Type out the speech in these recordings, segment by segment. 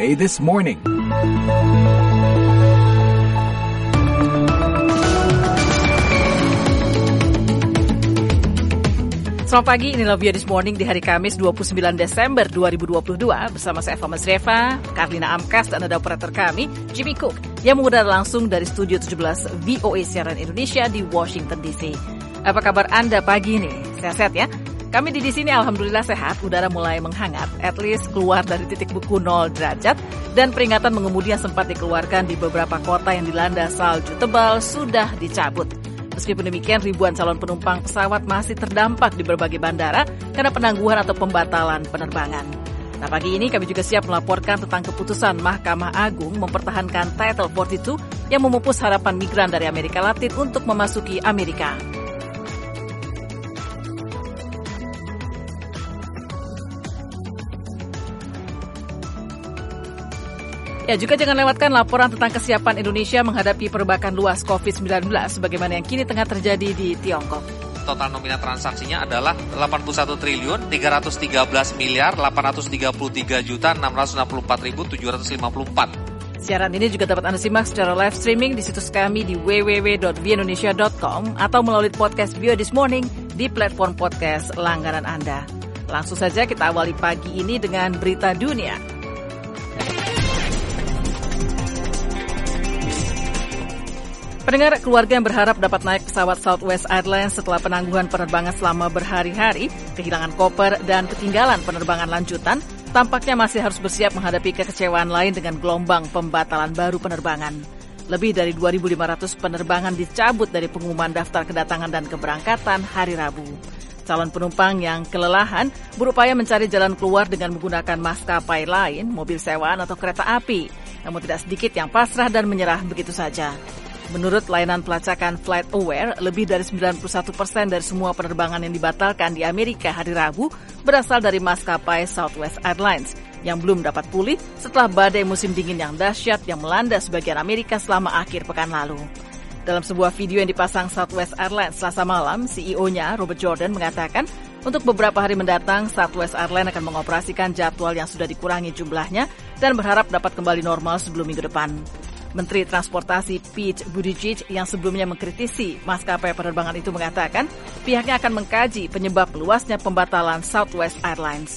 VOA This Morning. Selamat pagi, inilah VOA This Morning di hari Kamis 29 Desember 2022 bersama saya Eva Masreva, Karlina Amkas, dan ada operator kami, Jimmy Cook, yang mengudara langsung dari Studio 17 VOA Siaran Indonesia di Washington DC. Apa kabar Anda pagi ini? Sehat-sehat ya? Kami di sini alhamdulillah sehat, udara mulai menghangat, at least keluar dari titik beku 0 derajat, dan peringatan mengemudi yang sempat dikeluarkan di beberapa kota yang dilanda salju tebal sudah dicabut. Meskipun demikian, ribuan calon penumpang pesawat masih terdampak di berbagai bandara karena penangguhan atau pembatalan penerbangan. Nah, pagi ini kami juga siap melaporkan tentang keputusan Mahkamah Agung mempertahankan Title 42 yang memupus harapan migran dari Amerika Latin untuk memasuki Amerika. Ya, juga jangan lewatkan laporan tentang kesiapan Indonesia menghadapi perbakan luas COVID-19 sebagaimana yang kini tengah terjadi di Tiongkok. Total nominal transaksinya adalah 81 triliun 313 miliar 833 juta 664.754. Siaran ini juga dapat Anda simak secara live streaming di situs kami di www.voindonesia.com atau melalui podcast VOA This Morning di platform podcast langganan Anda. Langsung saja kita awali pagi ini dengan berita dunia. Pendengar, keluarga yang berharap dapat naik pesawat Southwest Airlines setelah penangguhan penerbangan selama berhari-hari, kehilangan koper, dan ketinggalan penerbangan lanjutan, tampaknya masih harus bersiap menghadapi kekecewaan lain dengan gelombang pembatalan baru penerbangan. Lebih dari 2.500 penerbangan dicabut dari pengumuman daftar kedatangan dan keberangkatan hari Rabu. Calon penumpang yang kelelahan berupaya mencari jalan keluar dengan menggunakan maskapai lain, mobil sewaan atau kereta api. Namun tidak sedikit yang pasrah dan menyerah begitu saja. Menurut layanan pelacakan FlightAware, lebih dari 91% dari semua penerbangan yang dibatalkan di Amerika hari Rabu berasal dari maskapai Southwest Airlines yang belum dapat pulih setelah badai musim dingin yang dahsyat yang melanda sebagian Amerika selama akhir pekan lalu. Dalam sebuah video yang dipasang Southwest Airlines Selasa malam, CEO-nya Robert Jordan mengatakan untuk beberapa hari mendatang Southwest Airlines akan mengoperasikan jadwal yang sudah dikurangi jumlahnya dan berharap dapat kembali normal sebelum minggu depan. Menteri Transportasi Pete Buttigieg yang sebelumnya mengkritisi maskapai penerbangan itu mengatakan pihaknya akan mengkaji penyebab meluasnya pembatalan Southwest Airlines.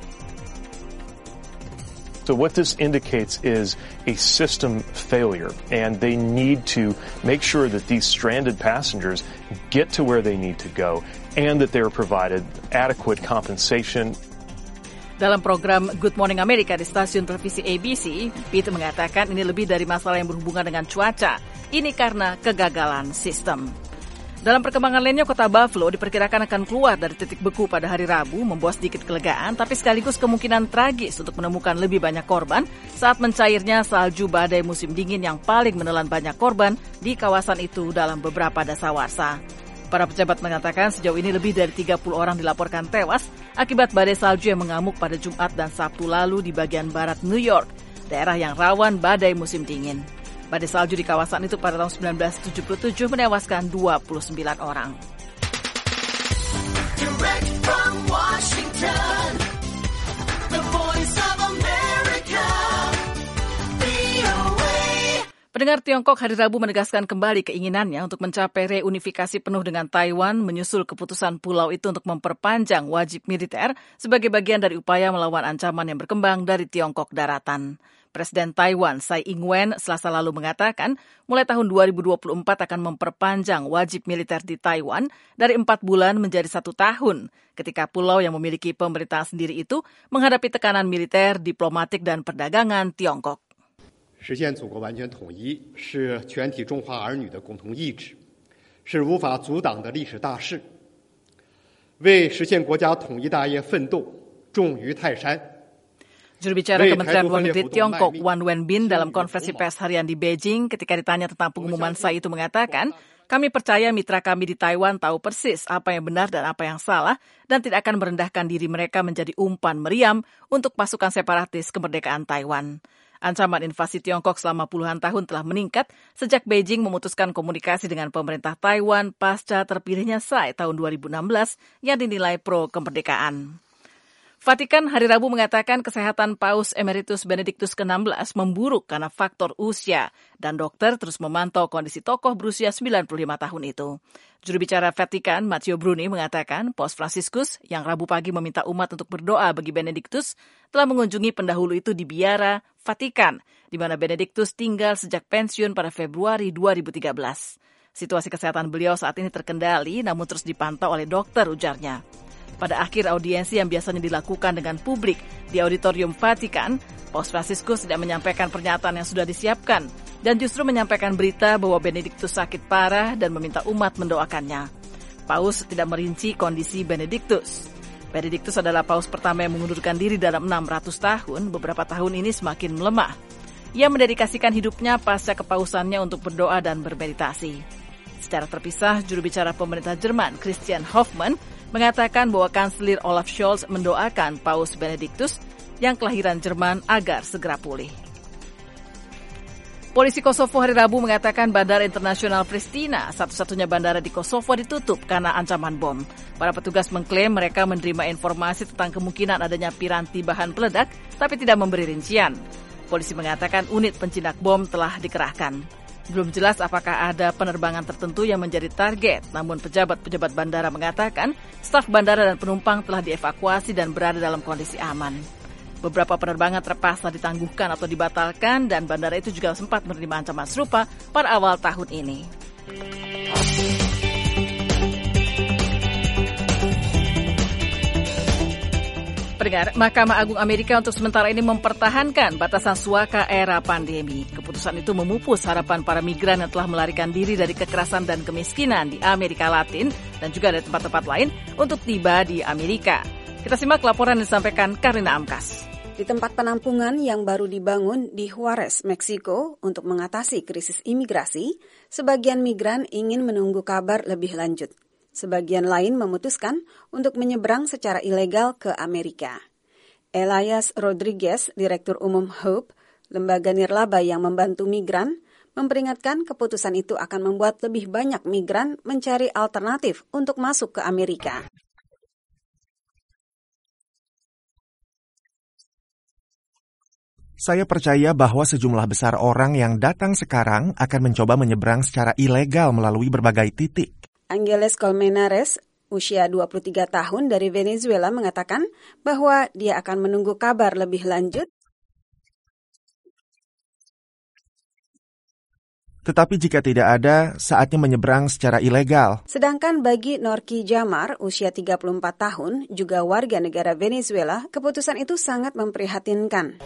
So what this indicates is a system failure, and they need to make sure that these stranded passengers get to where they need to go and that they are provided adequate compensation. Dalam program Good Morning America di stasiun televisi ABC, Pete mengatakan ini lebih dari masalah yang berhubungan dengan cuaca. Ini karena kegagalan sistem. Dalam perkembangan lainnya, kota Buffalo diperkirakan akan keluar dari titik beku pada hari Rabu, membawa sedikit kelegaan, tapi sekaligus kemungkinan tragis untuk menemukan lebih banyak korban saat mencairnya salju badai musim dingin yang paling menelan banyak korban di kawasan itu dalam beberapa dasawarsa. Para pejabat mengatakan sejauh ini lebih dari 30 orang dilaporkan tewas akibat badai salju yang mengamuk pada Jumat dan Sabtu lalu di bagian barat New York, daerah yang rawan badai musim dingin. Badai salju di kawasan itu pada tahun 1977 menewaskan 29 orang. Direct from Washington, the voice of America, VOA. Pendengar, Tiongkok hari Rabu menegaskan kembali keinginannya untuk mencapai reunifikasi penuh dengan Taiwan menyusul keputusan pulau itu untuk memperpanjang wajib militer sebagai bagian dari upaya melawan ancaman yang berkembang dari Tiongkok daratan. Presiden Taiwan Tsai Ing-wen Selasa lalu mengatakan mulai tahun 2024 akan memperpanjang wajib militer di Taiwan dari 4 bulan menjadi 1 tahun ketika pulau yang memiliki pemerintahan sendiri itu menghadapi tekanan militer, diplomatik, dan perdagangan Tiongkok. 实现祖国完全统一是全体中华儿女的共同意志，是无法阻挡的历史大事。为实现国家统一大业奋斗，重于泰山。 Juru bicara Kementerian Luar Negeri Tiongkok Wang Wenbin dalam konferensi pers harian di Beijing ketika ditanya tentang pengumuman Tsai itu mengatakan, kami percaya mitra kami di Taiwan tahu persis apa yang benar dan apa yang salah dan tidak akan merendahkan diri mereka menjadi umpan meriam untuk pasukan separatis kemerdekaan Taiwan. Ancaman invasi Tiongkok selama puluhan tahun telah meningkat sejak Beijing memutuskan komunikasi dengan pemerintah Taiwan pasca terpilihnya Tsai tahun 2016 yang dinilai pro-kemerdekaan. Vatikan hari Rabu mengatakan kesehatan Paus Emeritus Benediktus ke-16 memburuk karena faktor usia dan dokter terus memantau kondisi tokoh berusia 95 tahun itu. Juru bicara Vatikan, Matteo Bruni, mengatakan Paus Fransiskus yang Rabu pagi meminta umat untuk berdoa bagi Benediktus telah mengunjungi pendahulu itu di biara Vatikan, di mana Benediktus tinggal sejak pensiun pada Februari 2013. Situasi kesehatan beliau saat ini terkendali namun terus dipantau oleh dokter, ujarnya. Pada akhir audiensi yang biasanya dilakukan dengan publik di Auditorium Vatikan, Paus Fransiskus tidak menyampaikan pernyataan yang sudah disiapkan dan justru menyampaikan berita bahwa Benediktus sakit parah dan meminta umat mendoakannya. Paus tidak merinci kondisi Benediktus. Benediktus adalah paus pertama yang mengundurkan diri dalam 600 tahun, beberapa tahun ini semakin melemah. Ia mendedikasikan hidupnya pasca kepausannya untuk berdoa dan bermeditasi. Secara terpisah, juru bicara pemerintah Jerman, Christian Hoffmann, mengatakan bahwa Kanselir Olaf Scholz mendoakan Paus Benediktus yang kelahiran Jerman agar segera pulih. Polisi Kosovo hari Rabu mengatakan Bandara Internasional Pristina, satu-satunya bandara di Kosovo, ditutup karena ancaman bom. Para petugas mengklaim mereka menerima informasi tentang kemungkinan adanya piranti bahan peledak, tapi tidak memberi rincian. Polisi mengatakan unit penjinak bom telah dikerahkan. Belum jelas apakah ada penerbangan tertentu yang menjadi target, namun pejabat-pejabat bandara mengatakan staf bandara dan penumpang telah dievakuasi dan berada dalam kondisi aman. Beberapa penerbangan terpaksa ditangguhkan atau dibatalkan dan bandara itu juga sempat menerima ancaman serupa pada awal tahun ini. Pendengar, Mahkamah Agung Amerika untuk sementara ini mempertahankan batasan suaka era pandemi. Keputusan itu memupus harapan para migran yang telah melarikan diri dari kekerasan dan kemiskinan di Amerika Latin dan juga dari tempat-tempat lain untuk tiba di Amerika. Kita simak laporan yang disampaikan Karina Amkas. Di tempat penampungan yang baru dibangun di Juarez, Meksiko untuk mengatasi krisis imigrasi, sebagian migran ingin menunggu kabar lebih lanjut. Sebagian lain memutuskan untuk menyeberang secara ilegal ke Amerika. Elias Rodriguez, Direktur Umum Hope, lembaga nirlaba yang membantu migran, memperingatkan keputusan itu akan membuat lebih banyak migran mencari alternatif untuk masuk ke Amerika. Saya percaya bahwa sejumlah besar orang yang datang sekarang akan mencoba menyeberang secara ilegal melalui berbagai titik. Angeles Colmenares, usia 23 tahun dari Venezuela, mengatakan bahwa dia akan menunggu kabar lebih lanjut. Tetapi jika tidak ada, saatnya menyeberang secara ilegal. Sedangkan bagi Norki Jamar, usia 34 tahun, juga warga negara Venezuela, keputusan itu sangat memprihatinkan.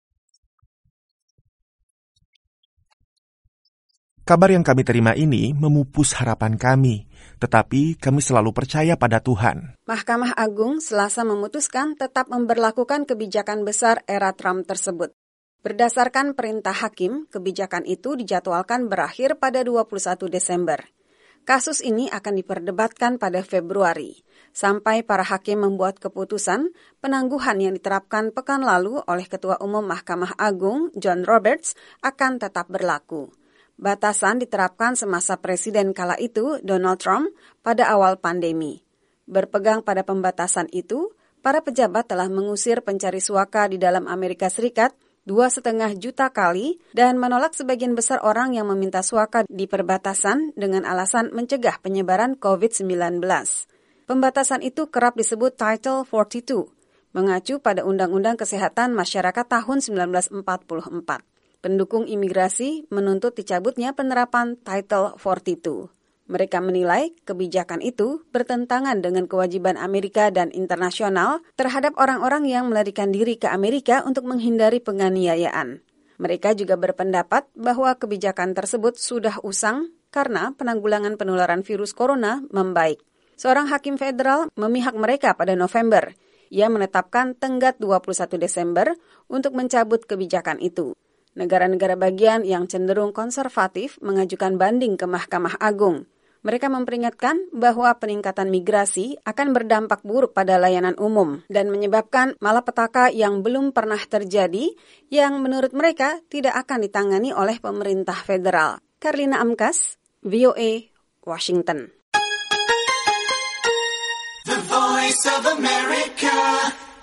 Kabar yang kami terima ini memupus harapan kami, tetapi kami selalu percaya pada Tuhan. Mahkamah Agung Selasa memutuskan tetap memberlakukan kebijakan besar era Trump tersebut. Berdasarkan perintah hakim, kebijakan itu dijadwalkan berakhir pada 21 Desember. Kasus ini akan diperdebatkan pada Februari, sampai para hakim membuat keputusan penangguhan yang diterapkan pekan lalu oleh Ketua Umum Mahkamah Agung, John Roberts, akan tetap berlaku. Batasan diterapkan semasa Presiden kala itu, Donald Trump, pada awal pandemi. Berpegang pada pembatasan itu, para pejabat telah mengusir pencari suaka di dalam Amerika Serikat 2,5 juta kali dan menolak sebagian besar orang yang meminta suaka di perbatasan dengan alasan mencegah penyebaran COVID-19. Pembatasan itu kerap disebut Title 42, mengacu pada Undang-Undang Kesehatan Masyarakat tahun 1944. Pendukung imigrasi menuntut dicabutnya penerapan Title 42. Mereka menilai kebijakan itu bertentangan dengan kewajiban Amerika dan internasional terhadap orang-orang yang melarikan diri ke Amerika untuk menghindari penganiayaan. Mereka juga berpendapat bahwa kebijakan tersebut sudah usang karena penanggulangan penularan virus corona membaik. Seorang hakim federal memihak mereka pada November. Ia menetapkan tenggat 21 Desember untuk mencabut kebijakan itu. Negara-negara bagian yang cenderung konservatif mengajukan banding ke Mahkamah Agung. Mereka memperingatkan bahwa peningkatan migrasi akan berdampak buruk pada layanan umum dan menyebabkan malapetaka yang belum pernah terjadi yang menurut mereka tidak akan ditangani oleh pemerintah federal. Karina Amkas, VOA, Washington. The Voice of America,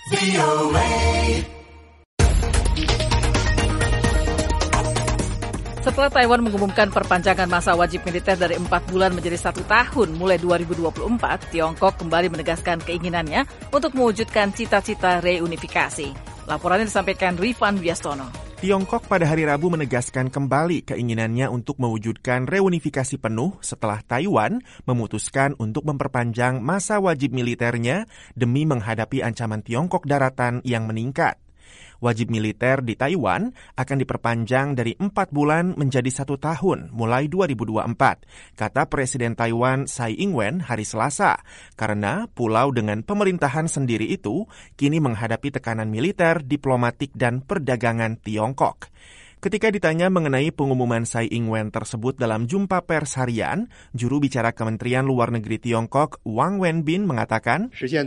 Setelah Taiwan mengumumkan perpanjangan masa wajib militer dari 4 bulan menjadi 1 tahun mulai 2024, Tiongkok kembali menegaskan keinginannya untuk mewujudkan cita-cita reunifikasi. Laporannya disampaikan Rifan Wiastono. Tiongkok pada hari Rabu menegaskan kembali keinginannya untuk mewujudkan reunifikasi penuh setelah Taiwan memutuskan untuk memperpanjang masa wajib militernya demi menghadapi ancaman Tiongkok daratan yang meningkat. Wajib militer di Taiwan akan diperpanjang dari 4 bulan menjadi 1 tahun mulai 2024, kata Presiden Taiwan Tsai Ing-wen hari Selasa, karena pulau dengan pemerintahan sendiri itu kini menghadapi tekanan militer, diplomatik, dan perdagangan Tiongkok. Ketika ditanya mengenai pengumuman Tsai Ing-wen tersebut dalam jumpa pers harian, juru bicara Kementerian Luar Negeri Tiongkok Wang Wenbin mengatakan,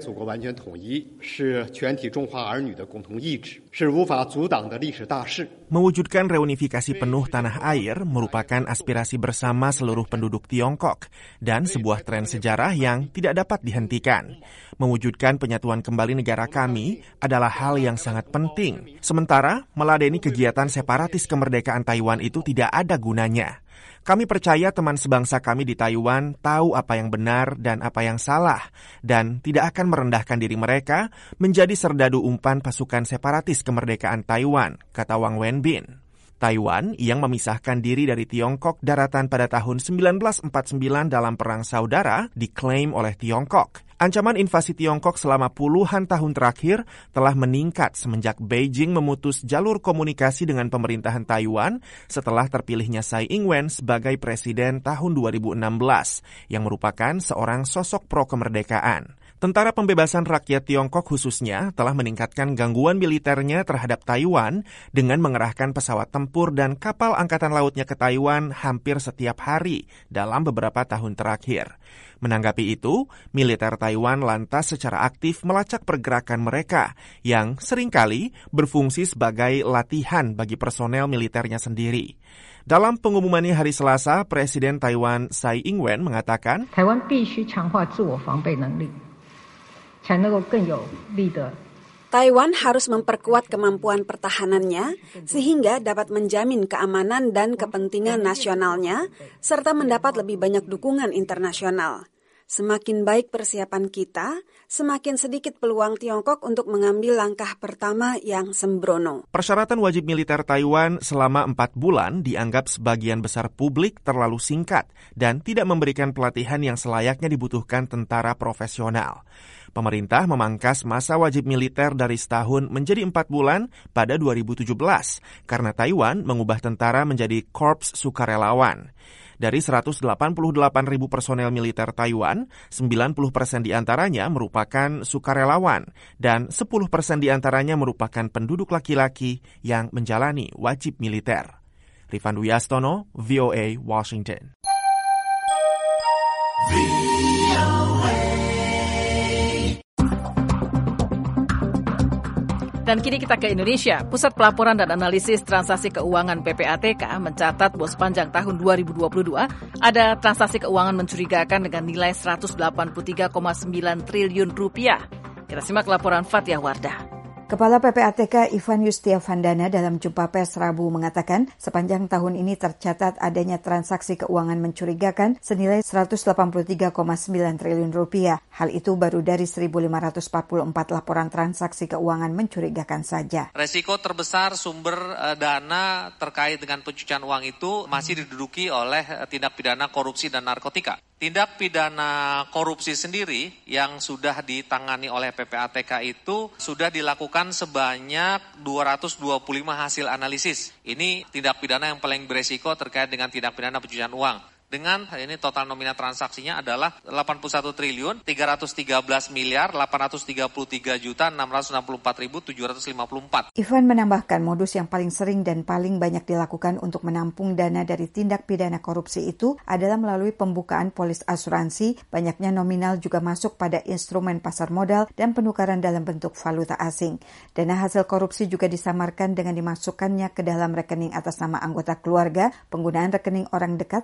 mewujudkan reunifikasi penuh tanah air merupakan aspirasi bersama seluruh penduduk Tiongkok dan sebuah tren sejarah yang tidak dapat dihentikan. Mewujudkan penyatuan kembali negara kami adalah hal yang sangat penting. Sementara, meladeni kegiatan separatis kemerdekaan Taiwan itu tidak ada gunanya. Kami percaya teman sebangsa kami di Taiwan tahu apa yang benar dan apa yang salah, dan tidak akan merendahkan diri mereka menjadi serdadu umpan pasukan separatis kemerdekaan Taiwan, kata Wang Wenbin. Taiwan yang memisahkan diri dari Tiongkok daratan pada tahun 1949 dalam Perang Saudara diklaim oleh Tiongkok. Ancaman invasi Tiongkok selama puluhan tahun terakhir telah meningkat semenjak Beijing memutus jalur komunikasi dengan pemerintahan Taiwan setelah terpilihnya Tsai Ing-wen sebagai presiden tahun 2016, yang merupakan seorang sosok pro-kemerdekaan. Tentara Pembebasan Rakyat Tiongkok khususnya telah meningkatkan gangguan militernya terhadap Taiwan dengan mengerahkan pesawat tempur dan kapal angkatan lautnya ke Taiwan hampir setiap hari dalam beberapa tahun terakhir. Menanggapi itu, militer Taiwan lantas secara aktif melacak pergerakan mereka yang seringkali berfungsi sebagai latihan bagi personel militernya sendiri. Dalam pengumumannya hari Selasa, Presiden Taiwan Tsai Ing-wen mengatakan, Taiwan Taiwan harus memperkuat kemampuan pertahanannya sehingga dapat menjamin keamanan dan kepentingan nasionalnya serta mendapat lebih banyak dukungan internasional. Semakin baik persiapan kita, semakin sedikit peluang Tiongkok untuk mengambil langkah pertama yang sembrono. Persyaratan wajib militer Taiwan selama 4 bulan dianggap sebagian besar publik terlalu singkat dan tidak memberikan pelatihan yang selayaknya dibutuhkan tentara profesional. Pemerintah memangkas masa wajib militer dari setahun menjadi 4 bulan pada 2017 karena Taiwan mengubah tentara menjadi korps sukarelawan. Dari 188.000 personel militer Taiwan, 90% diantaranya merupakan sukarelawan dan 10% diantaranya merupakan penduduk laki-laki yang menjalani wajib militer. Rifan Wiastono, VOA, Washington. Dan kini kita ke Indonesia. Pusat Pelaporan dan Analisis Transaksi Keuangan PPATK mencatat bahwa sepanjang tahun 2022 ada transaksi keuangan mencurigakan dengan nilai 183,9 triliun rupiah. Kita simak laporan Fathia Wardah. Kepala PPATK Ivan Yustiavandana dalam jumpa pers Rabu mengatakan sepanjang tahun ini tercatat adanya transaksi keuangan mencurigakan senilai 183,9 triliun rupiah. Hal itu baru dari 1.544 laporan transaksi keuangan mencurigakan saja. Resiko terbesar sumber dana terkait dengan pencucian uang itu masih diduduki oleh tindak pidana korupsi dan narkotika. Tindak pidana korupsi sendiri yang sudah ditangani oleh PPATK itu sudah dilakukan sebanyak 225 hasil analisis. Ini tindak pidana yang paling beresiko terkait dengan tindak pidana pencucian uang. Dengan ini total nominal transaksinya adalah 81 triliun 313 miliar 833 juta 664.754. Ivan menambahkan modus yang paling sering dan paling banyak dilakukan untuk menampung dana dari tindak pidana korupsi itu adalah melalui pembukaan polis asuransi. Banyaknya nominal juga masuk pada instrumen pasar modal dan penukaran dalam bentuk valuta asing. Dana hasil korupsi juga disamarkan dengan dimasukkannya ke dalam rekening atas nama anggota keluarga, penggunaan rekening orang dekat seperti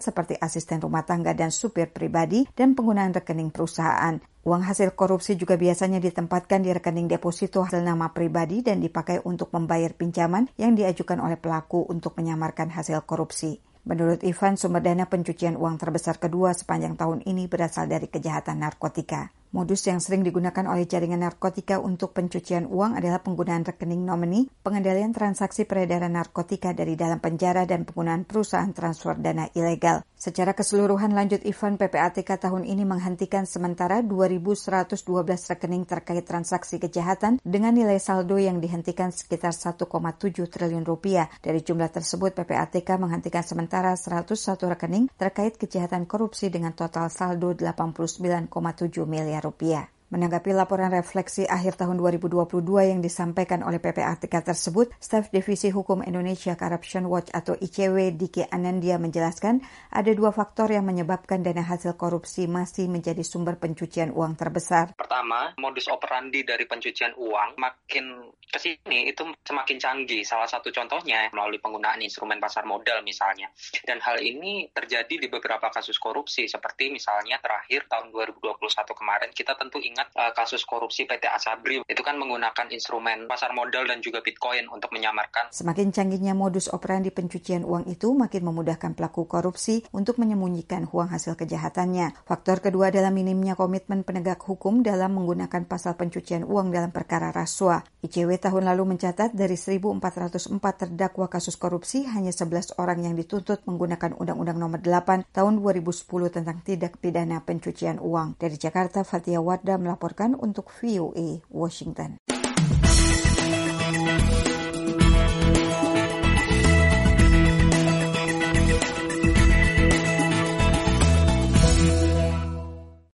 asisten rumah tangga dan supir pribadi, dan penggunaan rekening perusahaan. Uang hasil korupsi juga biasanya ditempatkan di rekening deposito hasil nama pribadi dan dipakai untuk membayar pinjaman yang diajukan oleh pelaku untuk menyamarkan hasil korupsi. Menurut Ivan, sumber dana pencucian uang terbesar kedua sepanjang tahun ini berasal dari kejahatan narkotika. Modus yang sering digunakan oleh jaringan narkotika untuk pencucian uang adalah penggunaan rekening nomini, pengendalian transaksi peredaran narkotika dari dalam penjara, dan penggunaan perusahaan transfer dana ilegal. Secara keseluruhan, lanjut Ivan, PPATK tahun ini menghentikan sementara 2.112 rekening terkait transaksi kejahatan dengan nilai saldo yang dihentikan sekitar 1,7 triliun rupiah. Dari jumlah tersebut, PPATK menghentikan sementara 101 rekening terkait kejahatan korupsi dengan total saldo 89,7 miliar rupiah. Menanggapi laporan refleksi akhir tahun 2022 yang disampaikan oleh PPATK tersebut, Staf Divisi Hukum Indonesia Corruption Watch atau ICW Diki Anandia menjelaskan ada dua faktor yang menyebabkan dana hasil korupsi masih menjadi sumber pencucian uang terbesar. Pertama, modus operandi dari pencucian uang makin kesini itu semakin canggih. Salah satu contohnya melalui penggunaan instrumen pasar modal misalnya. Dan hal ini terjadi di beberapa kasus korupsi seperti misalnya terakhir tahun 2021 kemarin kita tentu ingat kasus korupsi PT Asabri. Itu kan menggunakan instrumen pasar modal dan juga Bitcoin untuk menyamarkan. Semakin canggihnya modus operandi pencucian uang itu makin memudahkan pelaku korupsi untuk menyembunyikan uang hasil kejahatannya. Faktor kedua adalah minimnya komitmen penegak hukum dalam menggunakan pasal pencucian uang dalam perkara rasuah. ICW tahun lalu mencatat dari 1.404 terdakwa kasus korupsi, hanya 11 orang yang dituntut menggunakan Undang-Undang Nomor 8 Tahun 2010 tentang tindak pidana pencucian uang. Dari Jakarta, Fatia Wardah melaporkan untuk VOA Washington.